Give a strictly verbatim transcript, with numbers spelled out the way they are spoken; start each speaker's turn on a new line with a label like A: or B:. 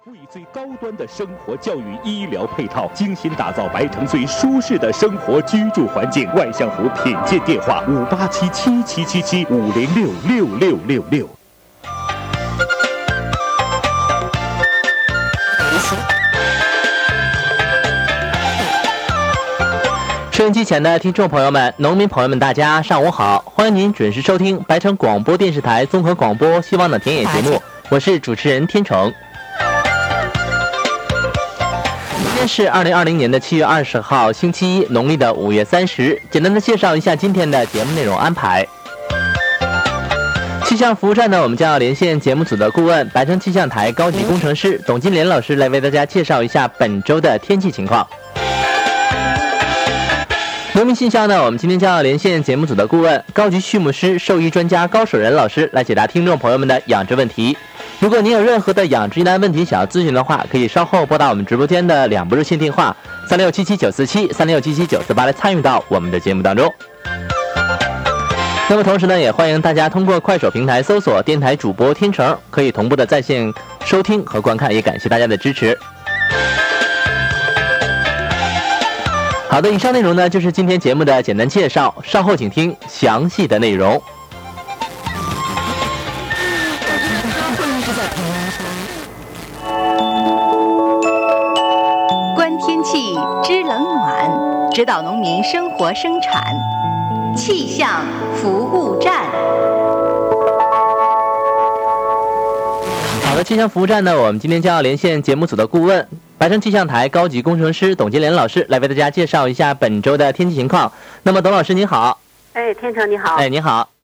A: 为最高端的生活教育医疗配套，精心打造白城最舒适的生活居住环境。万象湖品鉴电话：五八七七七七七五零六六六六六。
B: 收音机前的听众朋友们、农民朋友们，大家上午好！欢迎您准时收听白城广播电视台综合广播希望的田野节目，我是主持人天成。今天是二零二零年的七月二十号，星期一，农历的五月三十。简单的介绍一下今天的节目内容安排。气象服务站呢，我们将要连线节目组的顾问、白城气象台高级工程师董金莲老师来为大家介绍一下本周的天气情况。农民信箱呢，我们今天将要连线节目组的顾问、高级畜牧师、兽医专家高守仁老师来解答听众朋友们的养殖问题。如果您有任何的养殖疑难问题想要咨询的话，可以稍后拨打我们直播间的两部热线电话三六七七九四七、三六七七九四八来参与到我们的节目当中。那么同时呢，也欢迎大家通过快手平台搜索电台主播天成，可以同步的在线收听和观看，也感谢大家的支持。好的，以上内容呢就是今天节目的简单介绍，稍后请听详细的内容。
C: 观天气，知冷暖，指导农民生活生产，气象服务站。
B: 好的，气象服务站呢，我们今天将要连线节目组的顾问、白城气象台高级工程师董金莲老师来为大家介绍一下本周的天气情况。那么董老师您好。
D: 哎，天成你好。
B: 哎，你好。